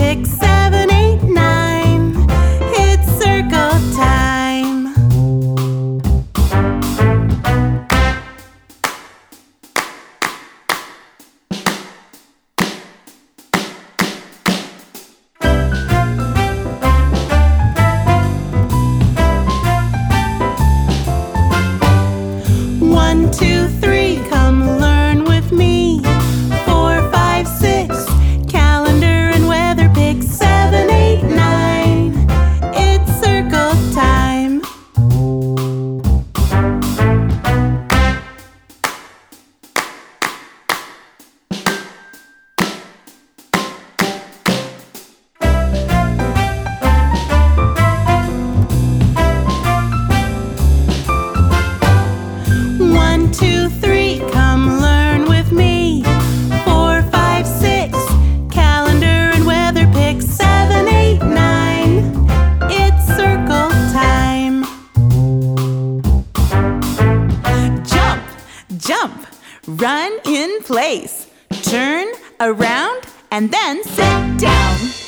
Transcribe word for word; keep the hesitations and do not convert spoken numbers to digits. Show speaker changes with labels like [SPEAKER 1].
[SPEAKER 1] pick seven, eight, nine. It's circle time. One, two, three, come learn with me. Four, five, six, calendar and weather. Pick seven, eight, nine. It's circle time. One, two, three, come learn with me. Four, five, six, calendar and weather. Pick seven, eight, nine. It's circle time. Jump, jump, run in place. Turn around and then sit down.